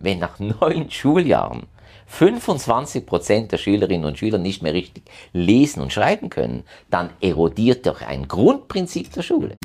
wenn nach 9 Schuljahren 25% der Schülerinnen und Schüler nicht mehr richtig lesen und schreiben können, dann erodiert doch ein Grundprinzip der Schule.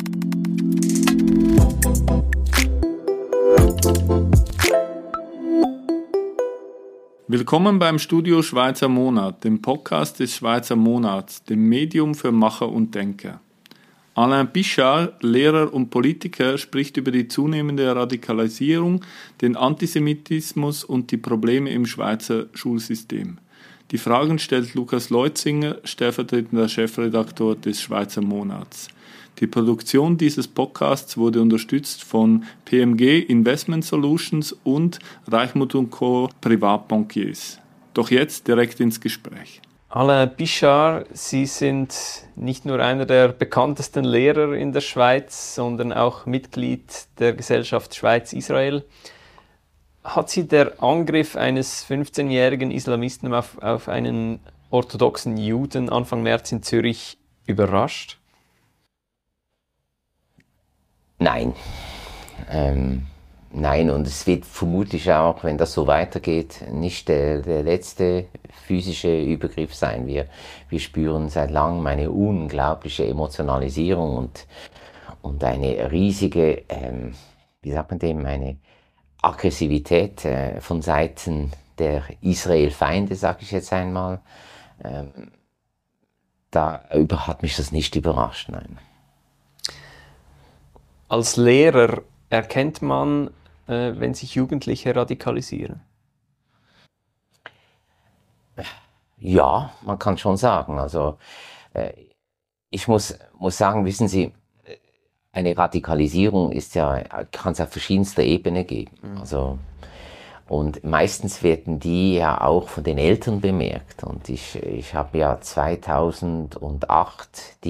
Willkommen beim Studio Schweizer Monat, dem Podcast des Schweizer Monats, dem Medium für Macher und Denker. Alain Pichard, Lehrer und Politiker, spricht über die zunehmende Radikalisierung, den Antisemitismus und die Probleme im Schweizer Schulsystem. Die Fragen stellt Lukas Leutzinger, stellvertretender Chefredaktor des Schweizer Monats. Die Produktion dieses Podcasts wurde unterstützt von PMG Investment Solutions und Reichmuth & Co. Privatbankiers. Doch jetzt direkt ins Gespräch. Alain Pichard, Sie sind nicht nur einer der bekanntesten Lehrer in der Schweiz, sondern auch Mitglied der Gesellschaft Schweiz-Israel. Hat Sie der Angriff eines 15-jährigen Islamisten auf einen orthodoxen Juden Anfang März in Zürich überrascht? Nein. Nein, und es wird vermutlich auch, wenn das so weitergeht, nicht der letzte physische Übergriff sein. Wir spüren seit langem eine unglaubliche Emotionalisierung und eine riesige, wie sagt man dem, eine Aggressivität von Seiten der Israel-Feinde, sage ich jetzt einmal. Darüber hat mich das nicht überrascht, nein. Als Lehrer erkennt man, wenn sich Jugendliche radikalisieren? Ja, man kann schon sagen. Also ich muss sagen, wissen Sie, eine Radikalisierung kann es auf verschiedenster Ebene geben. Also, und meistens werden die ja auch von den Eltern bemerkt. Und ich habe ja 2008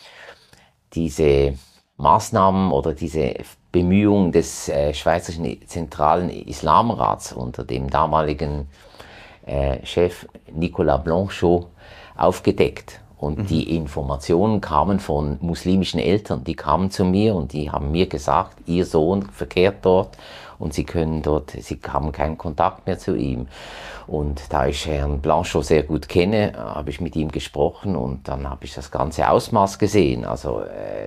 diese Maßnahmen oder diese Bemühungen des Schweizerischen Zentralen Islamrats unter dem damaligen Chef Nicolas Blanchot aufgedeckt. Und die Informationen kamen von muslimischen Eltern. Die kamen zu mir und die haben mir gesagt, ihr Sohn verkehrt dort und sie haben keinen Kontakt mehr zu ihm. Und da ich Herrn Blanchot sehr gut kenne, habe ich mit ihm gesprochen und dann habe ich das ganze Ausmaß gesehen. Also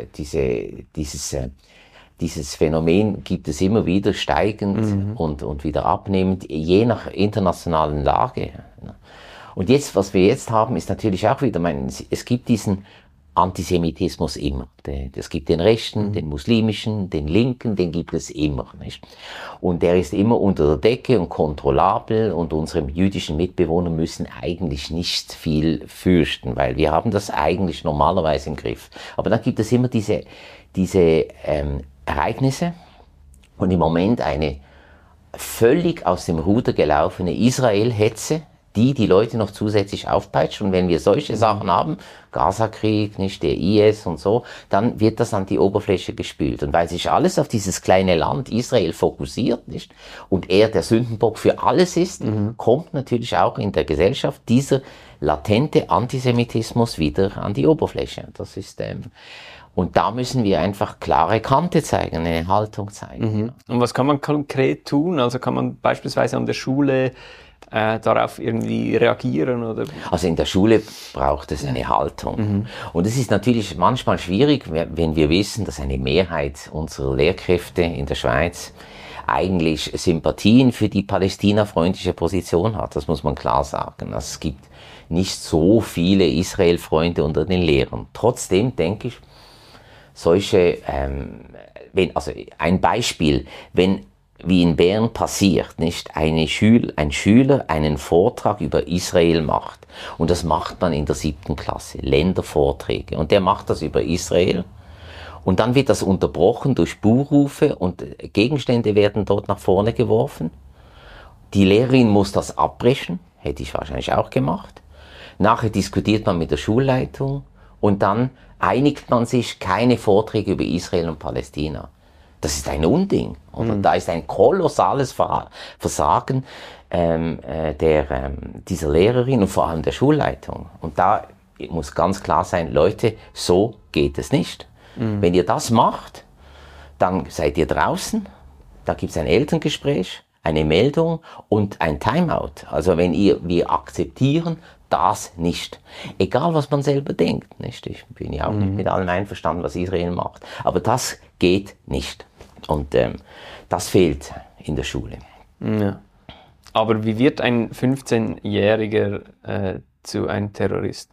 dieses Phänomen gibt es immer wieder steigend und wieder abnehmend, je nach internationalen Lage. Und jetzt, was wir jetzt haben, ist natürlich auch wieder, es gibt diesen Antisemitismus immer. Es gibt den Rechten, den Muslimischen, den Linken, den gibt es immer, nicht? Und der ist immer unter der Decke und kontrollabel und unsere jüdischen Mitbewohner müssen eigentlich nicht viel fürchten, weil wir haben das eigentlich normalerweise im Griff. Aber dann gibt es immer diese Ereignisse und im Moment eine völlig aus dem Ruder gelaufene Israel-Hetze, die Leute noch zusätzlich aufpeitscht. Und wenn wir solche Sachen haben, Gaza-Krieg, nicht der IS und so, dann wird das an die Oberfläche gespült. Und weil sich alles auf dieses kleine Land Israel fokussiert, nicht, und er der Sündenbock für alles ist, kommt natürlich auch in der Gesellschaft dieser latente Antisemitismus wieder an die Oberfläche. Das ist und da müssen wir einfach klare Kante zeigen, eine Haltung zeigen. Und was kann man konkret tun? Also kann man beispielsweise an der Schule darauf irgendwie reagieren? Oder? Also in der Schule braucht es eine Haltung. Und es ist natürlich manchmal schwierig, wenn wir wissen, dass eine Mehrheit unserer Lehrkräfte in der Schweiz eigentlich Sympathien für die palästinafreundliche Position hat. Das muss man klar sagen. Also es gibt nicht so viele Israel-Freunde unter den Lehrern. Trotzdem denke ich, ein Beispiel, wenn wie in Bern passiert, nicht? Ein Schüler einen Vortrag über Israel macht. Und das macht man in der 7. Klasse, Ländervorträge. Und der macht das über Israel. Und dann wird das unterbrochen durch Buhrufe und Gegenstände werden dort nach vorne geworfen. Die Lehrerin muss das abbrechen, hätte ich wahrscheinlich auch gemacht. Nachher diskutiert man mit der Schulleitung und dann einigt man sich, keine Vorträge über Israel und Palästina. Das ist ein Unding. Oder? Da ist ein kolossales Versagen dieser Lehrerin und vor allem der Schulleitung. Und da muss ganz klar sein, Leute, so geht es nicht. Wenn ihr das macht, dann seid ihr draußen, da gibt es ein Elterngespräch, eine Meldung und ein Timeout. Also wir akzeptieren das nicht. Egal, was man selber denkt. Nicht? Ich bin ja auch nicht mit allem einverstanden, was Israel macht. Aber das geht nicht. Und das fehlt in der Schule. Ja. Aber wie wird ein 15-Jähriger zu einem Terroristen?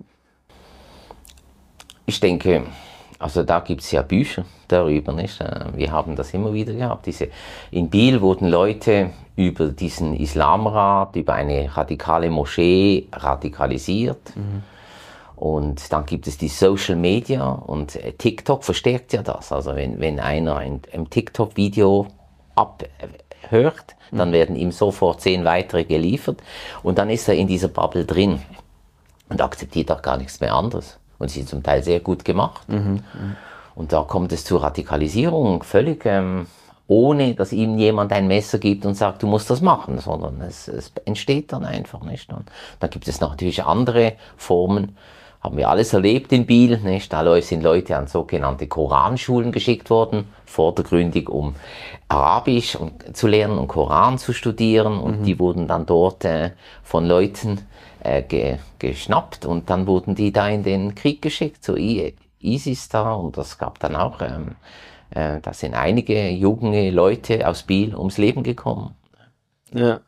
Ich denke, also da gibt es ja Bücher darüber, nicht? Wir haben das immer wieder gehabt. In Biel wurden Leute über diesen Islamrat, über eine radikale Moschee radikalisiert. Und dann gibt es die Social Media und TikTok verstärkt ja das. Also wenn einer ein TikTok-Video abhört, dann werden ihm sofort 10 weitere geliefert und dann ist er in dieser Bubble drin und akzeptiert auch gar nichts mehr anderes. Und sie sind zum Teil sehr gut gemacht. Und da kommt es zur Radikalisierung, völlig ohne, dass ihm jemand ein Messer gibt und sagt, du musst das machen, sondern es entsteht dann einfach nicht. Und dann gibt es natürlich andere Formen, haben wir alles erlebt in Biel, nicht? Da sind Leute an sogenannte Koranschulen geschickt worden, vordergründig, um Arabisch zu lernen und Koran zu studieren. Und die wurden dann dort von Leuten geschnappt und dann wurden die da in den Krieg geschickt, so ISIS da. Und das gab dann auch, da sind einige junge Leute aus Biel ums Leben gekommen. Ja.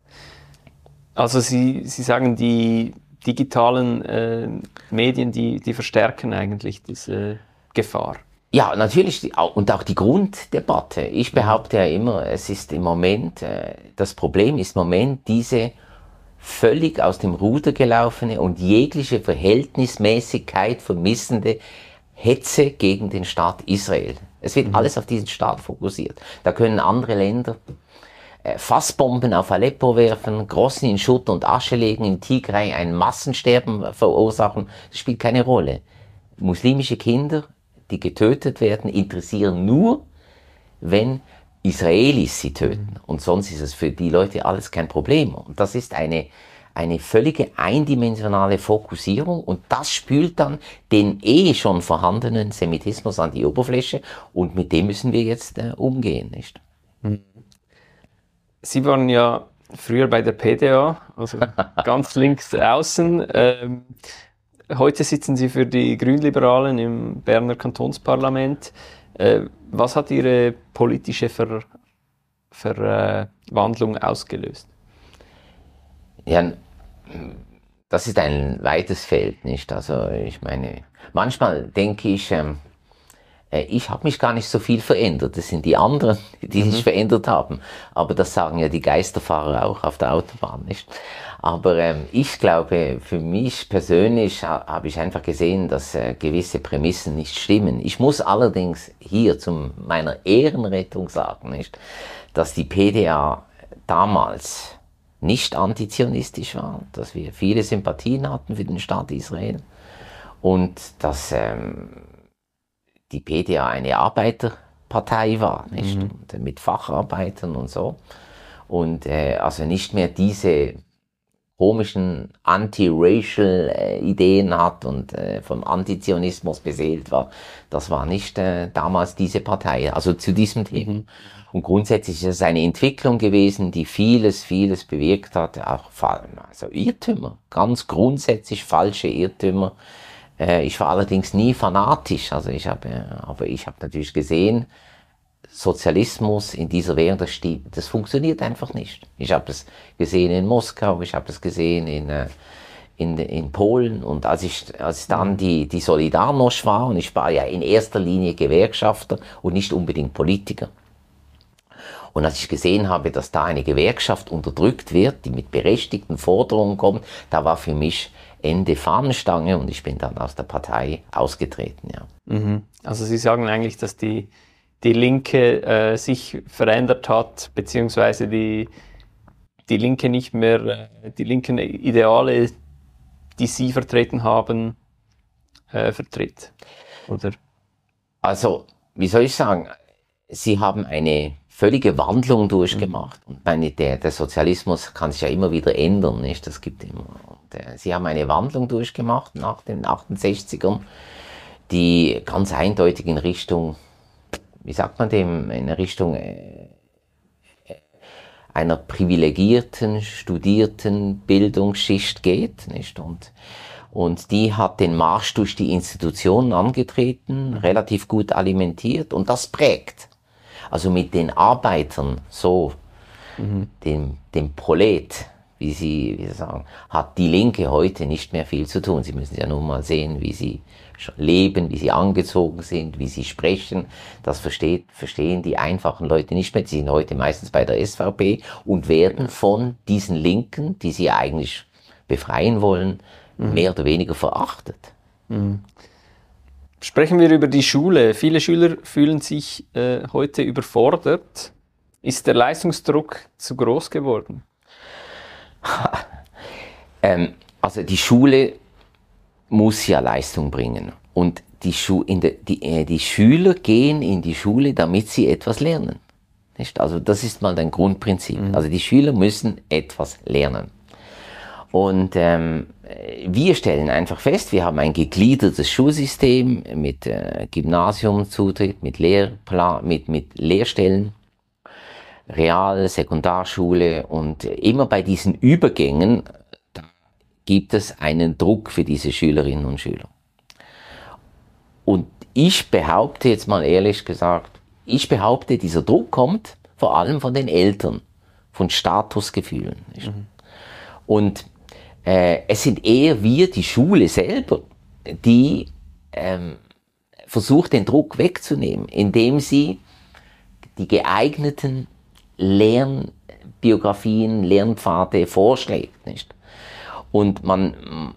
Also Sie sagen, die digitalen Medien, die verstärken eigentlich diese Gefahr. Ja, natürlich, und auch die Grunddebatte. Ich behaupte ja immer, es ist im Moment, das Problem ist im Moment diese völlig aus dem Ruder gelaufene und jegliche Verhältnismäßigkeit vermissende Hetze gegen den Staat Israel. Es wird alles auf diesen Staat fokussiert. Da können andere Länder Fassbomben auf Aleppo werfen, Grosny in Schutt und Asche legen, im Tigray ein Massensterben verursachen. Das spielt keine Rolle. Muslimische Kinder, die getötet werden, interessieren nur, wenn Israelis sie töten. Und sonst ist es für die Leute alles kein Problem. Und das ist eine völlige eindimensionale Fokussierung und das spült dann den schon vorhandenen Semitismus an die Oberfläche und mit dem müssen wir jetzt umgehen, nicht? Sie waren ja früher bei der PDA, also ganz links außen. Heute sitzen Sie für die Grünliberalen im Berner Kantonsparlament. Was hat Ihre politische Verwandlung ausgelöst? Ja, das ist ein weites Feld, nicht? Also ich meine, manchmal denke ich habe mich gar nicht so viel verändert. Das sind die anderen, die sich verändert haben. Aber das sagen ja die Geisterfahrer auch auf der Autobahn, nicht? Aber ich glaube, für mich persönlich habe ich einfach gesehen, dass gewisse Prämissen nicht stimmen. Ich muss allerdings hier zu meiner Ehrenrettung sagen, nicht, dass die PDA damals nicht antizionistisch war, dass wir viele Sympathien hatten für den Staat Israel und dass die PDA eine Arbeiterpartei war, nicht? Und, mit Facharbeitern und so. Und also nicht mehr diese komischen anti-racial Ideen hat und vom Antizionismus beseelt war. Das war nicht damals diese Partei, also zu diesem Thema. Und grundsätzlich ist es eine Entwicklung gewesen, die vieles bewirkt hat, auch also Irrtümer, ganz grundsätzlich falsche Irrtümer. Ich war allerdings nie fanatisch, also aber ich habe natürlich gesehen, Sozialismus in dieser Währung, das funktioniert einfach nicht. Ich habe es gesehen in Moskau, ich habe es gesehen in Polen und als dann die Solidarność war, und ich war ja in erster Linie Gewerkschafter und nicht unbedingt Politiker. Und als ich gesehen habe, dass da eine Gewerkschaft unterdrückt wird, die mit berechtigten Forderungen kommt, da war für mich Ende Fahnenstange und ich bin dann aus der Partei ausgetreten, ja. Also Sie sagen eigentlich, dass die Linke sich verändert hat, beziehungsweise die Linke nicht mehr die linken Ideale, die Sie vertreten haben, vertritt, oder? Also, wie soll ich sagen, Sie haben eine völlige Wandlung durchgemacht. Und der Sozialismus kann sich ja immer wieder ändern, nicht? Das gibt immer. Und, Sie haben eine Wandlung durchgemacht nach den 68ern, die ganz eindeutig in Richtung, wie sagt man dem, in Richtung einer privilegierten, studierten Bildungsschicht geht, nicht? Und die hat den Marsch durch die Institutionen angetreten, relativ gut alimentiert, und das prägt. Also mit den Arbeitern, so, dem Prolet, wie Sie sagen, hat die Linke heute nicht mehr viel zu tun. Sie müssen ja nur mal sehen, wie sie leben, wie sie angezogen sind, wie sie sprechen. Das verstehen die einfachen Leute nicht mehr. Die sind heute meistens bei der SVP und werden von diesen Linken, die sie eigentlich befreien wollen, mehr oder weniger verachtet. Sprechen wir über die Schule. Viele Schüler fühlen sich heute überfordert. Ist der Leistungsdruck zu groß geworden? Also die Schule muss ja Leistung bringen. Und die Schüler gehen in die Schule, damit sie etwas lernen. Nicht? Also das ist mal ein Grundprinzip. Also die Schüler müssen etwas lernen. Und wir stellen einfach fest, wir haben ein gegliedertes Schulsystem mit Gymnasiumzutritt, mit Lehrstellen, Real-, Sekundarschule, und immer bei diesen Übergängen gibt es einen Druck für diese Schülerinnen und Schüler. Und ich behaupte jetzt mal ehrlich gesagt, dieser Druck kommt vor allem von den Eltern, von Statusgefühlen. Und es sind eher wir, die Schule selber, die versucht, den Druck wegzunehmen, indem sie die geeigneten Lernbiografien, Lernpfade vorschlägt, nicht? Und man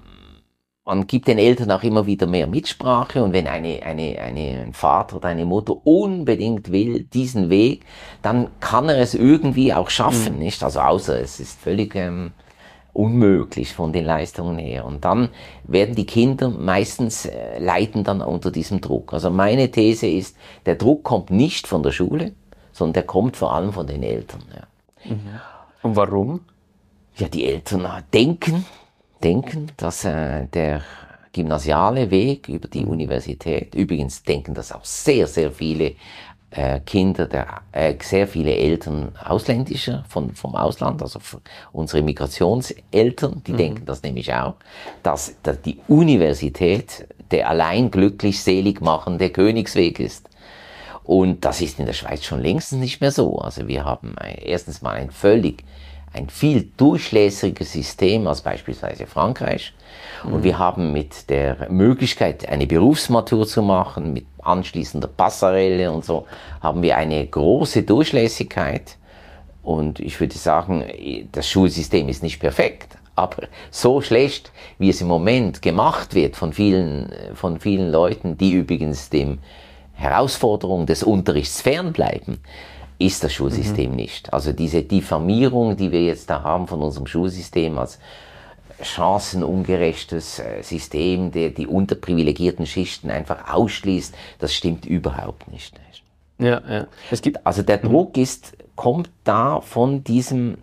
gibt den Eltern auch immer wieder mehr Mitsprache, und wenn ein Vater oder eine Mutter unbedingt will, diesen Weg, dann kann er es irgendwie auch schaffen, nicht? Also außer es ist völlig unmöglich von den Leistungen her. Und dann werden die Kinder meistens leiden dann unter diesem Druck. Also meine These ist, der Druck kommt nicht von der Schule, sondern der kommt vor allem von den Eltern. Ja. Und warum? Ja, die Eltern denken, dass der gymnasiale Weg über die Universität, übrigens denken das auch sehr, sehr viele Kinder, sehr viele Eltern ausländischer vom Ausland, also unsere Migrationseltern, die denken das nämlich auch, dass die Universität der allein glücklich selig machende Königsweg ist. Und das ist in der Schweiz schon längst nicht mehr so. Also wir haben erstens mal ein viel durchlässiges System als beispielsweise Frankreich. Und wir haben mit der Möglichkeit, eine Berufsmatur zu machen, mit anschließender Passarelle und so, haben wir eine große Durchlässigkeit. Und ich würde sagen, das Schulsystem ist nicht perfekt. Aber so schlecht, wie es im Moment gemacht wird von vielen Leuten, die übrigens dem Herausforderung des Unterrichts fernbleiben, ist das Schulsystem nicht. Also diese Diffamierung, die wir jetzt da haben von unserem Schulsystem als chancenungerechtes System, der die unterprivilegierten Schichten einfach ausschließt, das stimmt überhaupt nicht. Ja. Also der Druck kommt da von diesem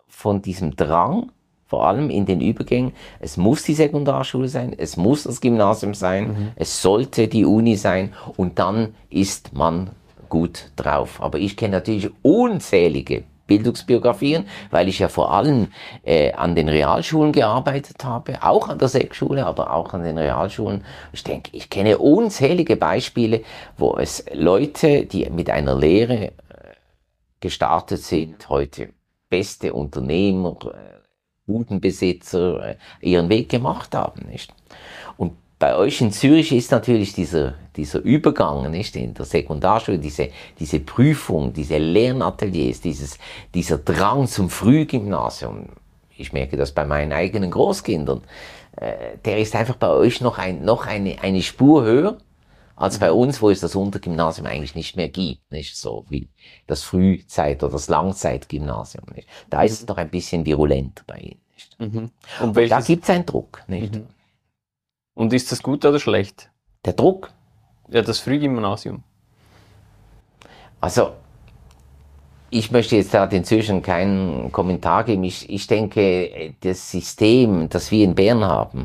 Drang, vor allem in den Übergängen. Es muss die Sekundarschule sein, es muss das Gymnasium sein, es sollte die Uni sein, und dann ist man gut drauf. Aber ich kenne natürlich unzählige Bildungsbiografien, weil ich ja vor allem an den Realschulen gearbeitet habe, auch an der Seekschule, aber auch an den Realschulen. Ich kenne unzählige Beispiele, wo es Leute, die mit einer Lehre gestartet sind, heute beste Unternehmer, Budenbesitzer, ihren Weg gemacht haben, nicht? Und bei euch in Zürich ist natürlich dieser Übergang, nicht, in der Sekundarschule, diese Prüfung, diese Lernateliers, dieser Drang zum Frühgymnasium. Ich merke das bei meinen eigenen Großkindern. Der ist einfach bei euch noch eine Spur höher als bei uns, wo es das Untergymnasium eigentlich nicht mehr gibt, nicht so wie das Frühzeit- oder das Langzeitgymnasium, nicht? Da ist es noch ein bisschen virulenter bei Ihnen, nicht? Und da gibt es einen Druck, nicht? Und ist das gut oder schlecht? Der Druck? Ja, das Frühgymnasium. Also, ich möchte jetzt da den Zürchern keinen Kommentar geben. Ich denke, das System, das wir in Bern haben,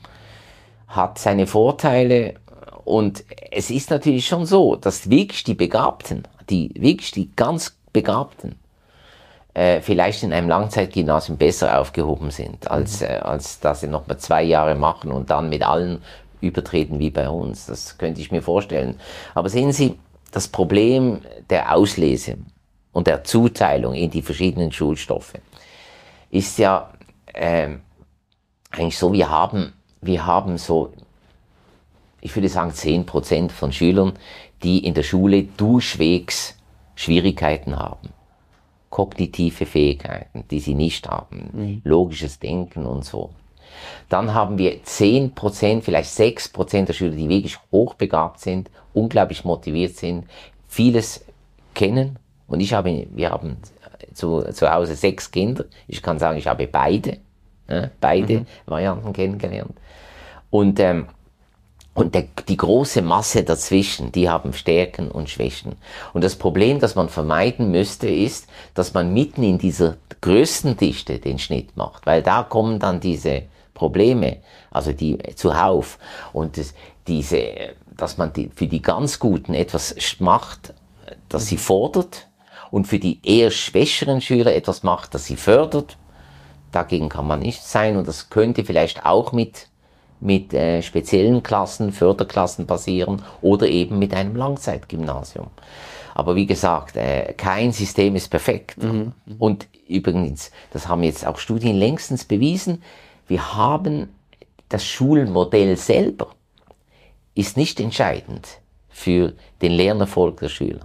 hat seine Vorteile. Und es ist natürlich schon so, dass wirklich die Begabten, die ganz Begabten, vielleicht in einem Langzeitgymnasium besser aufgehoben sind, als dass sie noch mal 2 Jahre machen und dann mit allen übertreten wie bei uns. Das könnte ich mir vorstellen. Aber sehen Sie, das Problem der Auslese und der Zuteilung in die verschiedenen Schulstoffe ist ja eigentlich so, wir haben so, ich würde sagen 10% von Schülern, die in der Schule durchwegs Schwierigkeiten haben. Kognitive Fähigkeiten, die sie nicht haben. Logisches Denken und so. Dann haben wir 10%, vielleicht 6% der Schüler, die wirklich hochbegabt sind, unglaublich motiviert sind, vieles kennen. Und wir haben zu Hause 6 Kinder. Ich kann sagen, ich habe beide Varianten kennengelernt. Und die große Masse dazwischen, die haben Stärken und Schwächen. Und das Problem, das man vermeiden müsste, ist, dass man mitten in dieser größten Dichte den Schnitt macht, weil da kommen dann diese Probleme, also die zuhauf. Und dass man für die ganz Guten etwas macht, das sie fordert, und für die eher schwächeren Schüler etwas macht, das sie fördert. Dagegen kann man nicht sein, und das könnte vielleicht auch mit speziellen Klassen, Förderklassen passieren oder eben mit einem Langzeitgymnasium. Aber wie gesagt, kein System ist perfekt. Und übrigens, das haben jetzt auch Studien längstens bewiesen, wir haben das Schulmodell selber ist nicht entscheidend für den Lernerfolg der Schüler.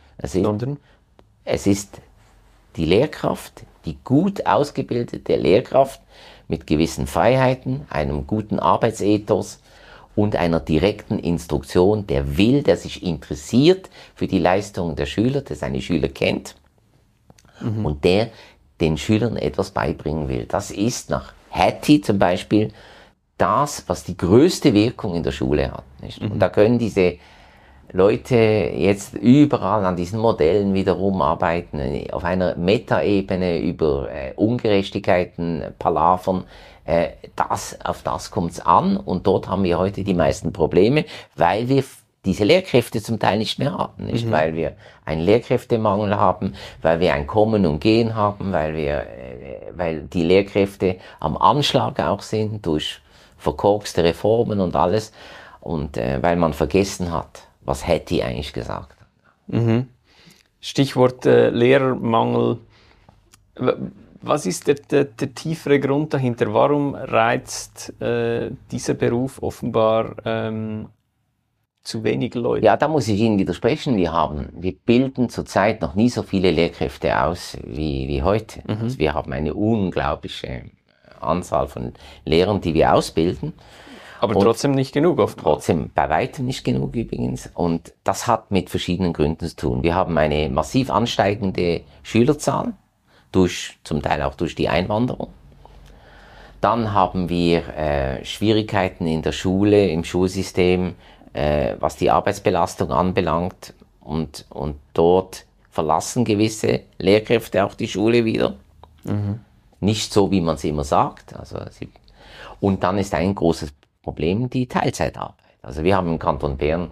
Es ist die Lehrkraft, die gut ausgebildete Lehrkraft mit gewissen Freiheiten, einem guten Arbeitsethos und einer direkten Instruktion, der sich interessiert für die Leistungen der Schüler, der seine Schüler kennt und der den Schülern etwas beibringen will. Das ist nach Hattie zum Beispiel das, was die größte Wirkung in der Schule hat. Nicht? Und da können diese Leute jetzt überall an diesen Modellen wieder rumarbeiten, auf einer Metaebene über Ungerechtigkeiten, Palavern. Auf das kommt es an, und dort haben wir heute die meisten Probleme, weil wir diese Lehrkräfte zum Teil nicht mehr haben, nicht? Weil wir einen Lehrkräftemangel haben, weil wir ein Kommen und Gehen haben, weil die Lehrkräfte am Anschlag auch sind durch verkorkste Reformen und alles, und weil man vergessen hat, was Hattie eigentlich gesagt hat. Stichwort Lehrermangel. Was ist der tiefere Grund dahinter? Warum reizt dieser Beruf offenbar zu wenig Leute? Ja, da muss ich Ihnen widersprechen. Wir bilden zurzeit noch nie so viele Lehrkräfte aus wie heute. Also wir haben eine unglaubliche Anzahl von Lehrern, die wir ausbilden. Aber trotzdem nicht genug oft. Trotzdem bei weitem nicht genug übrigens. Und das hat mit verschiedenen Gründen zu tun. Wir haben eine massiv ansteigende Schülerzahl, zum Teil auch durch die Einwanderung. Dann haben wir Schwierigkeiten in der Schule, im Schulsystem, was die Arbeitsbelastung anbelangt. Und dort verlassen gewisse Lehrkräfte auch die Schule wieder. Nicht so, wie man es immer sagt. Und dann ist ein großes Problem die Teilzeitarbeit. Also wir haben im Kanton Bern,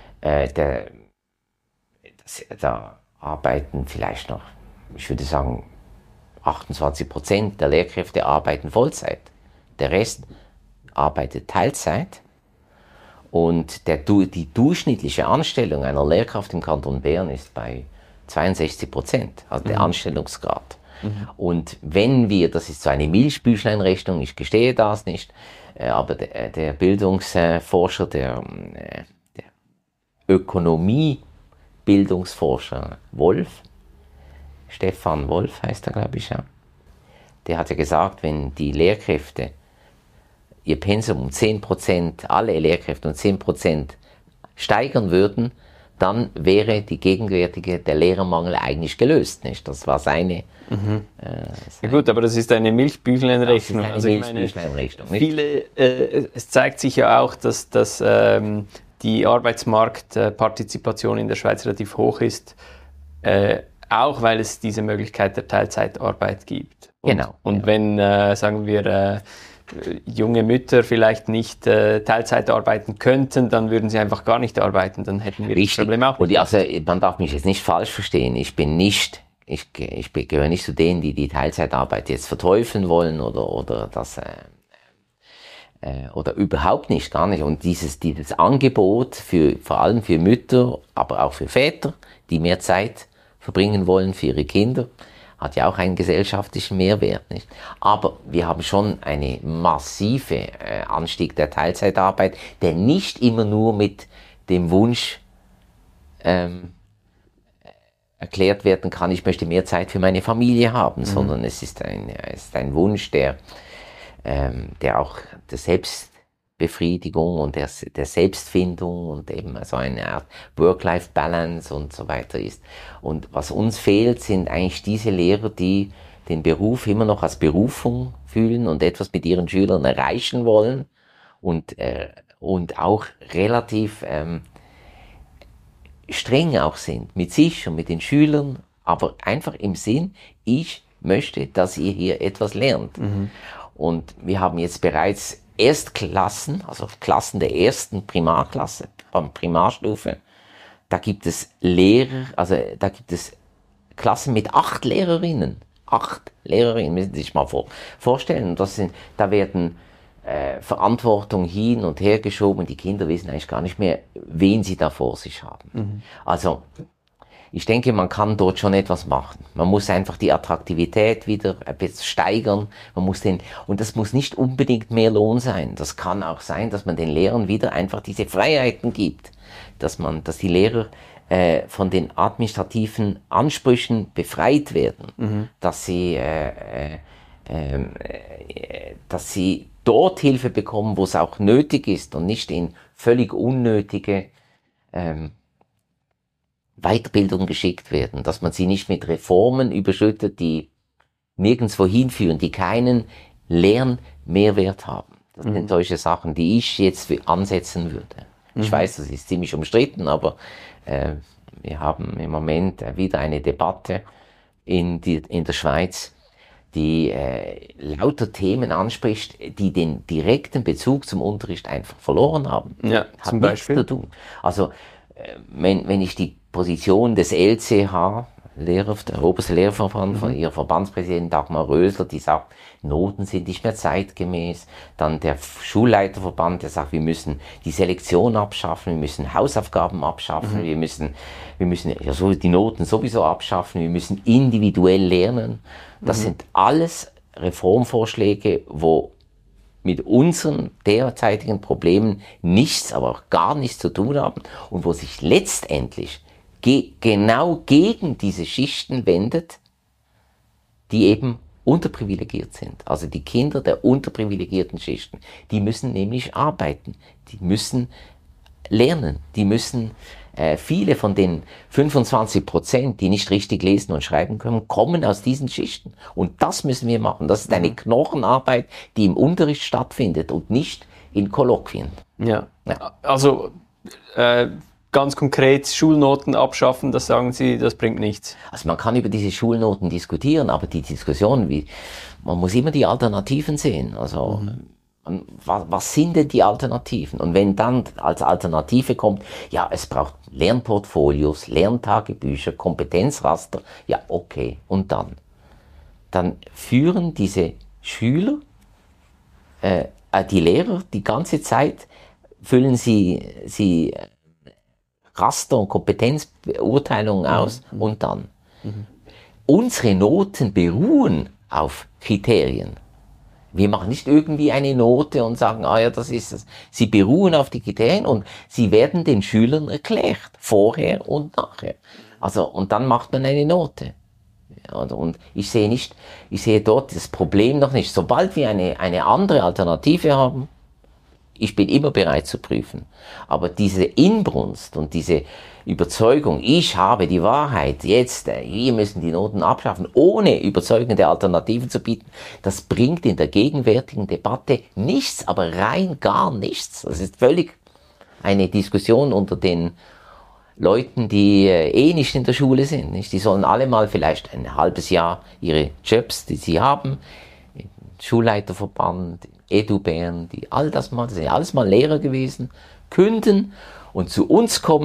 da arbeiten vielleicht noch, ich würde sagen, 28% der Lehrkräfte arbeiten Vollzeit. Der Rest arbeitet Teilzeit. Und die durchschnittliche Anstellung einer Lehrkraft im Kanton Bern ist bei 62%, also der Anstellungsgrad. Und wenn das ist so eine Milchbüchleinrechnung, ich gestehe das nicht, aber der Bildungsforscher, der Ökonomie-Bildungsforscher Stefan Wolf heißt er, glaube ich, ja, der hat ja gesagt, wenn die Lehrkräfte ihr Pensum um 10%, alle Lehrkräfte um 10% steigern würden, dann wäre der Lehrermangel eigentlich gelöst, nicht? Das war seine. Ja gut, aber das ist eine Milchbüchleinrechnung. Es zeigt sich ja auch, dass die Arbeitsmarktpartizipation in der Schweiz relativ hoch ist, auch weil es diese Möglichkeit der Teilzeitarbeit gibt. Und wenn, sagen wir, junge Mütter vielleicht nicht Teilzeit arbeiten könnten, dann würden sie einfach gar nicht arbeiten, dann hätten wir das Problem auch nicht. Und man darf mich jetzt nicht falsch verstehen, ich bin nicht ich gehöre nicht zu denen, die die Teilzeitarbeit jetzt verteufeln wollen oder das oder überhaupt nicht, gar nicht. Und dieses Angebot vor allem für Mütter, aber auch für Väter, die mehr Zeit verbringen wollen für ihre Kinder, hat ja auch einen gesellschaftlichen Mehrwert, nicht? Aber wir haben schon eine massive Anstieg der Teilzeitarbeit, der nicht immer nur mit dem Wunsch erklärt werden kann, ich möchte mehr Zeit für meine Familie haben, sondern es ist ein Wunsch, der auch der Selbstbefriedigung und der Selbstfindung und eben also eine Art Work-Life-Balance und so weiter ist. Und was uns fehlt, sind eigentlich diese Lehrer, die den Beruf immer noch als Berufung fühlen und etwas mit ihren Schülern erreichen wollen und auch relativ streng auch sind mit sich und mit den Schülern, aber einfach im Sinn, ich möchte, dass ihr hier etwas lernt. Und wir haben jetzt bereits Erstklassen, also Klassen der ersten Primarklasse, Primarstufe. Da gibt es Klassen mit 8 Lehrerinnen. 8 Lehrerinnen, müssen Sie sich mal vorstellen. Da werden Verantwortung hin und her geschoben. Die Kinder wissen eigentlich gar nicht mehr, wen sie da vor sich haben. Also, ich denke, man kann dort schon etwas machen. Man muss einfach die Attraktivität wieder ein bisschen steigern. Und das muss nicht unbedingt mehr Lohn sein. Das kann auch sein, dass man den Lehrern wieder einfach diese Freiheiten gibt. Dass die Lehrer von den administrativen Ansprüchen befreit werden. Dass sie dort Hilfe bekommen, wo es auch nötig ist und nicht in völlig unnötige Weiterbildung geschickt werden, dass man sie nicht mit Reformen überschüttet, die nirgendwo hinführen, die keinen Lernmehrwert haben. Das sind solche Sachen, die ich jetzt ansetzen würde. Ich weiß, das ist ziemlich umstritten, aber wir haben im Moment wieder eine Debatte in der Schweiz, die lauter Themen anspricht, die den direkten Bezug zum Unterricht einfach verloren haben. Ja, hat nichts zu tun. Also wenn ich die Position des LCH, der oberste Lehrerverband, von ihrer Verbandspräsidentin Dagmar Rösler, die sagt, Noten sind nicht mehr zeitgemäß. Dann der Schulleiterverband, der sagt, wir müssen die Selektion abschaffen, wir müssen Hausaufgaben abschaffen, wir müssen die Noten sowieso abschaffen, wir müssen individuell lernen. Das sind alles Reformvorschläge, wo mit unseren derzeitigen Problemen nichts, aber auch gar nichts zu tun haben und wo sich letztendlich genau gegen diese Schichten wendet, die eben unterprivilegiert sind. Also die Kinder der unterprivilegierten Schichten, die müssen nämlich arbeiten, die müssen lernen, die müssen viele von den 25%, die nicht richtig lesen und schreiben können, kommen aus diesen Schichten. Und das müssen wir machen. Das ist eine Knochenarbeit, die im Unterricht stattfindet und nicht in Kolloquien. Ja. Also ganz konkret Schulnoten abschaffen, das sagen Sie, das bringt nichts. Also man kann über diese Schulnoten diskutieren, aber die Diskussion, man muss immer die Alternativen sehen. Also was sind denn die Alternativen? Und wenn dann als Alternative kommt, ja, es braucht Lernportfolios, Lerntagebücher, Kompetenzraster, ja, okay. Und dann führen diese Schüler, die Lehrer, die ganze Zeit füllen sie Raster und Kompetenzbeurteilungen aus und dann. Unsere Noten beruhen auf Kriterien. Wir machen nicht irgendwie eine Note und sagen, ja, das ist es. Sie beruhen auf die Kriterien und sie werden den Schülern erklärt, vorher und nachher. Also, und dann macht man eine Note. Und ich sehe dort das Problem noch nicht. Sobald wir eine andere Alternative haben, ich bin immer bereit zu prüfen. Aber diese Inbrunst und diese Überzeugung, ich habe die Wahrheit, jetzt, wir müssen die Noten abschaffen, ohne überzeugende Alternativen zu bieten, das bringt in der gegenwärtigen Debatte nichts, aber rein gar nichts. Das ist völlig eine Diskussion unter den Leuten, die nicht in der Schule sind. Nicht? Die sollen alle mal vielleicht ein halbes Jahr ihre Jobs, die sie haben, Schulleiterverband, EduBern, das sind alles mal Lehrer gewesen, künden und zu uns kommen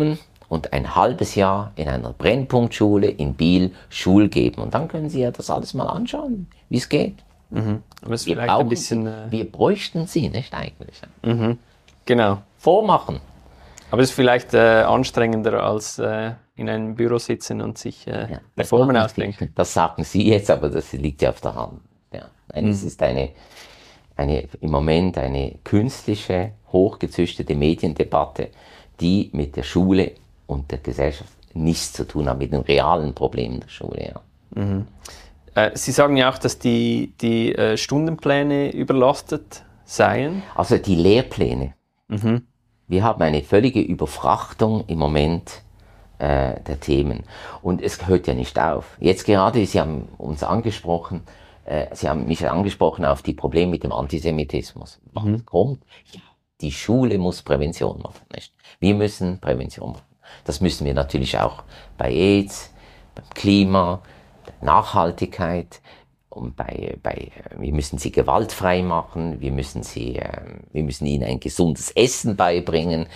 und ein halbes Jahr in einer Brennpunktschule in Biel Schul geben. Und dann können Sie ja das alles mal anschauen, wie es geht. Aber es ist vielleicht ein bisschen... wir bräuchten Sie, nicht eigentlich? Genau. Vormachen. Aber es ist vielleicht anstrengender, als in einem Büro sitzen und sich Reformen ausdenken. Das sagen Sie jetzt, aber das liegt ja auf der Hand. Ja. Nein, es ist im Moment eine künstliche, hochgezüchtete Mediendebatte, die mit der Schule und der Gesellschaft nichts zu tun hat, mit den realen Problemen der Schule. Ja. Sie sagen ja auch, dass die Stundenpläne überlastet seien. Also die Lehrpläne. Wir haben eine völlige Überfrachtung im Moment der Themen. Und es hört ja nicht auf. Jetzt gerade, Sie haben uns angesprochen, Sie haben mich angesprochen auf die Probleme mit dem Antisemitismus. Was kommt? Ja, die Schule muss Prävention machen. Nicht? Wir müssen Prävention machen. Das müssen wir natürlich auch bei AIDS, beim Klima, der Nachhaltigkeit und wir müssen sie gewaltfrei machen. Wir müssen ihnen ein gesundes Essen beibringen.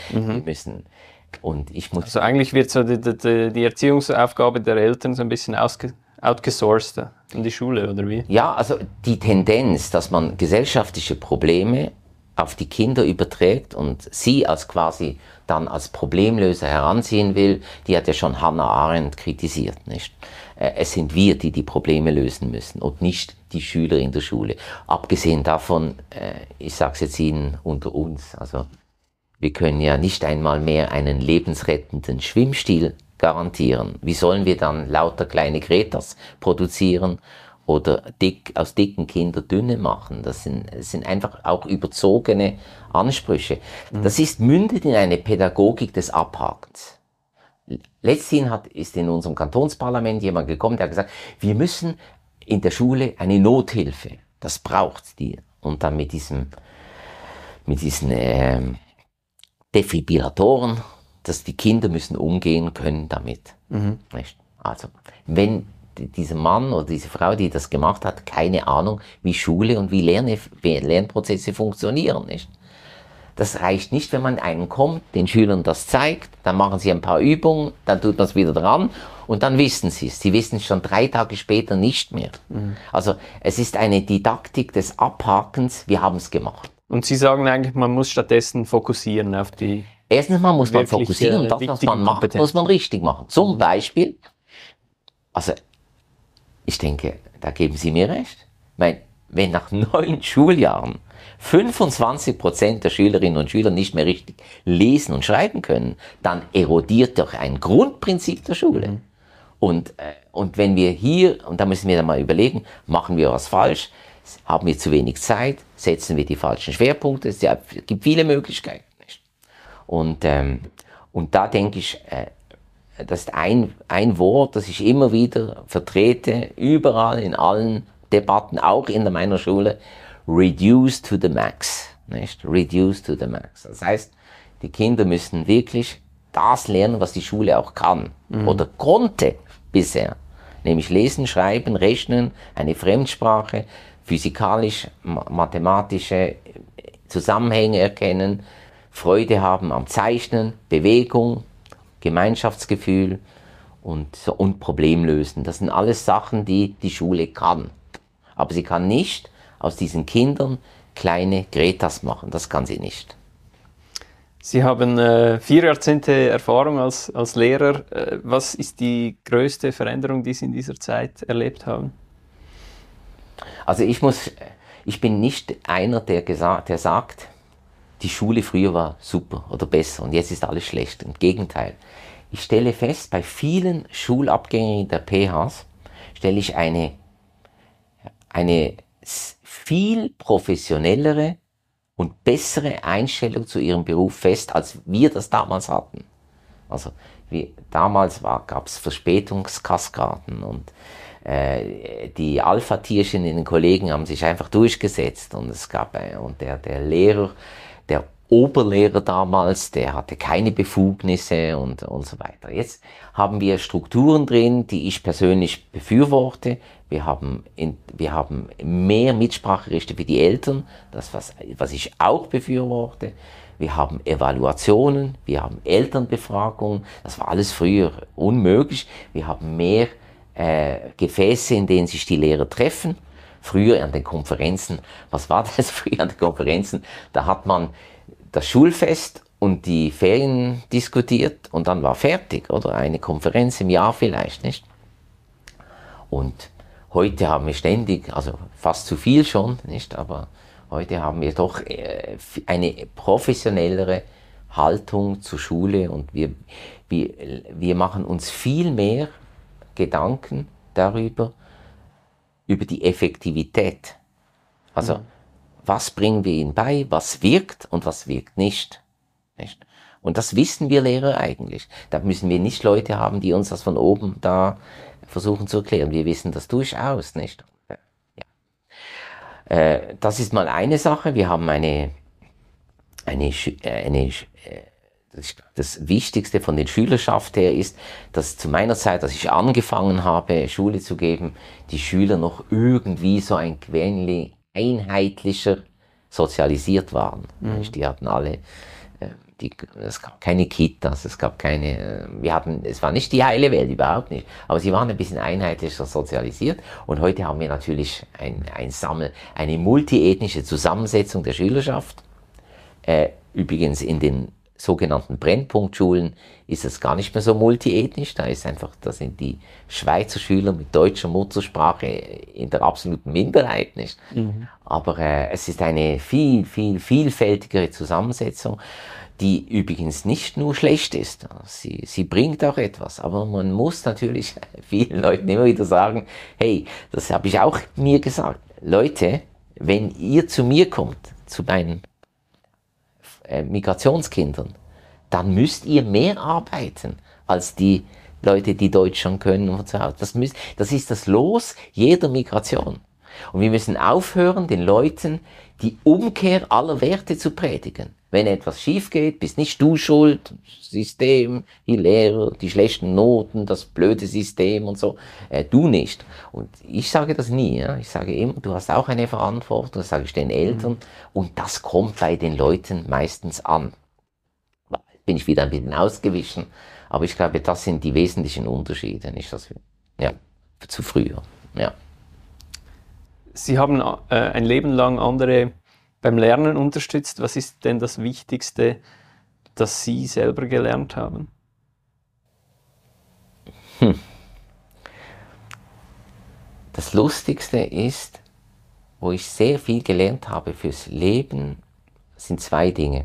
Also eigentlich wird so die Erziehungsaufgabe der Eltern so ein bisschen outgesourced in die Schule, oder wie? Ja, also die Tendenz, dass man gesellschaftliche Probleme auf die Kinder überträgt und sie quasi dann als Problemlöser heranziehen will, die hat ja schon Hannah Arendt kritisiert, nicht? Es sind wir, die die Probleme lösen müssen und nicht die Schüler in der Schule. Abgesehen davon, ich sage es jetzt Ihnen unter uns, also wir können ja nicht einmal mehr einen lebensrettenden Schwimmstil garantieren. Wie sollen wir dann lauter kleine Gretas produzieren oder aus dicken Kindern dünne machen? Das sind einfach auch überzogene Ansprüche. Das mündet in eine Pädagogik des Abhakens. Letzthin ist in unserem Kantonsparlament jemand gekommen, der hat gesagt, wir müssen in der Schule eine Nothilfe. Das braucht die. Und dann mit diesen Defibrillatoren, dass die Kinder müssen umgehen können damit. Nicht? Also, wenn dieser Mann oder diese Frau, die das gemacht hat, keine Ahnung, wie Schule und wie Lernprozesse funktionieren, nicht? Das reicht nicht, wenn man einen kommt, den Schülern das zeigt, dann machen sie ein paar Übungen, dann tut man es wieder dran und dann wissen sie es. Sie wissen es schon 3 Tage später nicht mehr. Also es ist eine Didaktik des Abhakens, wir haben es gemacht. Und Sie sagen eigentlich, man muss stattdessen fokussieren auf die... Erstens mal muss man fokussieren und das, was man macht, muss man richtig machen. Zum Beispiel, also ich denke, da geben Sie mir recht, wenn nach 9 Schuljahren 25% der Schülerinnen und Schüler nicht mehr richtig lesen und schreiben können, dann erodiert doch ein Grundprinzip der Schule. Und wenn wir hier, und da müssen wir dann mal überlegen, machen wir was falsch, haben wir zu wenig Zeit, setzen wir die falschen Schwerpunkte, es gibt viele Möglichkeiten. Nicht? Und da denke ich, das ist ein Wort, das ich immer wieder vertrete, überall in allen Debatten, auch in meiner Schule, reduce to the max. Nicht? Reduce to the max. Das heißt, die Kinder müssen wirklich das lernen, was die Schule auch kann oder konnte bisher. Nämlich lesen, schreiben, rechnen, eine Fremdsprache, physikalisch-mathematische Zusammenhänge erkennen, Freude haben am Zeichnen, Bewegung, Gemeinschaftsgefühl und Problemlösen. Das sind alles Sachen, die die Schule kann. Aber sie kann nicht aus diesen Kindern kleine Gretas machen. Das kann sie nicht. Sie haben 4 Jahrzehnte Erfahrung als Lehrer. Was ist die größte Veränderung, die Sie in dieser Zeit erlebt haben? Also ich bin nicht einer, der sagt, die Schule früher war super oder besser und jetzt ist alles schlecht. Im Gegenteil. Ich stelle fest, bei vielen Schulabgängern der PHs stelle ich eine viel professionellere und bessere Einstellung zu ihrem Beruf fest, als wir das damals hatten. Also damals gab es Verspätungskaskaden und die Alpha-Tierchen in den Kollegen haben sich einfach durchgesetzt und der Lehrer, der Oberlehrer damals, der hatte keine Befugnisse und so weiter. Jetzt haben wir Strukturen drin, die ich persönlich befürworte. Wir haben mehr Mitspracherechte für die Eltern, das was ich auch befürworte. wir haben Evaluationen, wir haben Elternbefragungen. Das war alles früher unmöglich. Wir haben mehr Gefäße, in denen sich die Lehrer treffen. Früher an den Konferenzen, was war das früher an den Konferenzen? Da hat man das Schulfest und die Ferien diskutiert und dann war fertig, oder? Eine Konferenz im Jahr vielleicht, nicht? Und heute haben wir ständig, also fast zu viel schon, nicht? Aber heute haben wir doch eine professionellere Haltung zur Schule und wir machen uns viel mehr Gedanken darüber, über die Effektivität. Also, was bringen wir ihnen bei, was wirkt und was wirkt nicht. Und das wissen wir Lehrer eigentlich. Da müssen wir nicht Leute haben, die uns das von oben da versuchen zu erklären. Wir wissen das durchaus, nicht? Ja. Das ist mal eine Sache. Wir haben das Wichtigste von der Schülerschaft her ist, dass zu meiner Zeit, als ich angefangen habe, Schule zu geben, die Schüler noch irgendwie so ein wenig einheitlicher sozialisiert waren. Die hatten alle, es gab keine Kitas, es gab keine, es war nicht die heile Welt, überhaupt nicht, aber sie waren ein bisschen einheitlicher sozialisiert und heute haben wir natürlich eine multiethnische Zusammensetzung der Schülerschaft. Übrigens in den sogenannten Brennpunktschulen ist es gar nicht mehr so multiethnisch, da sind die Schweizer Schüler mit deutscher Muttersprache in der absoluten Minderheit, nicht? Aber es ist eine viel vielfältigere Zusammensetzung, die übrigens nicht nur schlecht ist. Sie bringt auch etwas, aber man muss natürlich vielen Leuten immer wieder sagen, hey, das habe ich auch mir gesagt, Leute, wenn ihr zu mir kommt, zu meinen Migrationskindern, dann müsst ihr mehr arbeiten als die Leute, die Deutsch schon können und zu Hause. Das ist das Los jeder Migration. Und wir müssen aufhören, den Leuten die Umkehr aller Werte zu predigen. Wenn etwas schief geht, bist nicht du schuld, System, die Lehrer, die schlechten Noten, das blöde System und so, du nicht. Und ich sage das nie, ja? Ich sage immer, du hast auch eine Verantwortung, das sage ich den Eltern, und das kommt bei den Leuten meistens an. Bin ich wieder ein bisschen ausgewichen, aber ich glaube, das sind die wesentlichen Unterschiede, nicht das, ja, zu früher, ja. Sie haben ein Leben lang andere beim Lernen unterstützt. Was ist denn das Wichtigste, das Sie selber gelernt haben? Das Lustigste ist, wo ich sehr viel gelernt habe fürs Leben, sind zwei Dinge.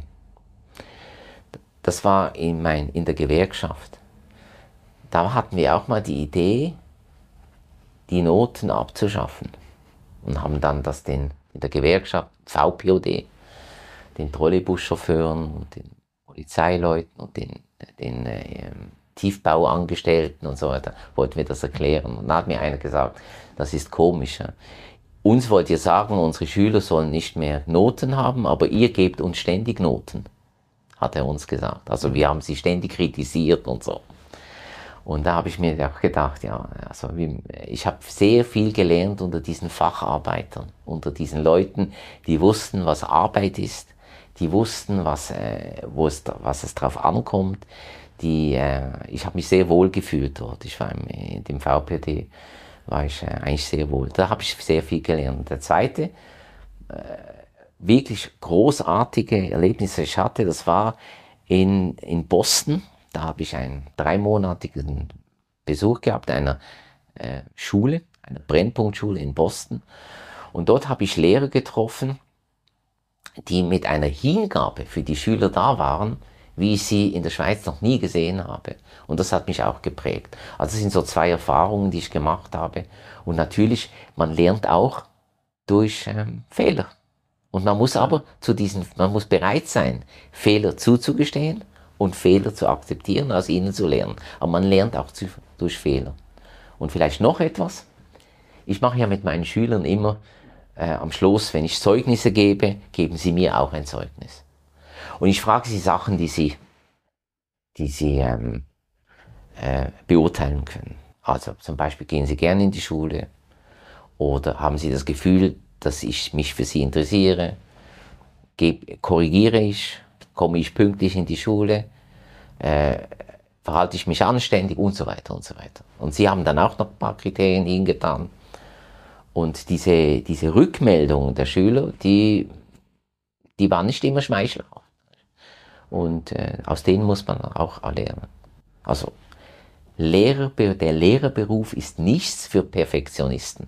Das war in der Gewerkschaft. Da hatten wir auch mal die Idee, die Noten abzuschaffen. Und haben dann das in der Gewerkschaft, VPOD, den Trolleybuschauffeuren und den Polizeileuten und den Tiefbauangestellten und so weiter, wollten wir das erklären. Und da hat mir einer gesagt, das ist komisch. Ja? Uns wollt ihr sagen, unsere Schüler sollen nicht mehr Noten haben, aber ihr gebt uns ständig Noten, hat er uns gesagt. Also wir haben sie ständig kritisiert und so. Und da habe ich mir auch gedacht, ja, also ich habe sehr viel gelernt unter diesen Facharbeitern, unter diesen Leuten, die wussten, was Arbeit ist, die wussten, was es drauf ankommt. Ich habe mich sehr wohl gefühlt dort. Ich war in dem VPD, war ich eigentlich sehr wohl. Da habe ich sehr viel gelernt. Der zweite, wirklich großartige Erlebnis, das ich hatte, das war in Boston. Da habe ich einen 3-monatigen Besuch gehabt einer Schule, einer Brennpunktschule in Boston. Und dort habe ich Lehrer getroffen, die mit einer Hingabe für die Schüler da waren, wie ich sie in der Schweiz noch nie gesehen habe. Und das hat mich auch geprägt. Also das sind so zwei Erfahrungen, die ich gemacht habe. Und natürlich, man lernt auch durch Fehler. Und man muss aber man muss bereit sein, Fehler zuzugestehen und Fehler zu akzeptieren, aus ihnen zu lernen. Aber man lernt auch durch Fehler. Und vielleicht noch etwas. Ich mache ja mit meinen Schülern immer am Schluss, wenn ich Zeugnisse gebe, geben sie mir auch ein Zeugnis. Und ich frage sie Sachen, die sie beurteilen können. Also zum Beispiel, gehen sie gerne in die Schule oder haben sie das Gefühl, dass ich mich für sie interessiere? Korrigiere ich? komme ich pünktlich in die Schule, verhalte ich mich anständig und so weiter und so weiter. Und sie haben dann auch noch ein paar Kriterien hingetan. Und diese Rückmeldung der Schüler, die war nicht immer schmeichelhaft. Und aus denen muss man auch lernen. Also der Lehrerberuf ist nichts für Perfektionisten.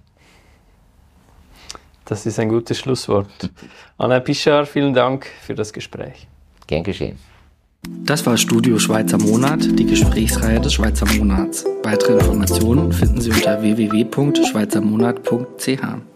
Das ist ein gutes Schlusswort. Alain Pichard, vielen Dank für das Gespräch. Gern geschehen. Das war Studio Schweizer Monat, die Gesprächsreihe des Schweizer Monats. Weitere Informationen finden Sie unter www.schweizermonat.ch.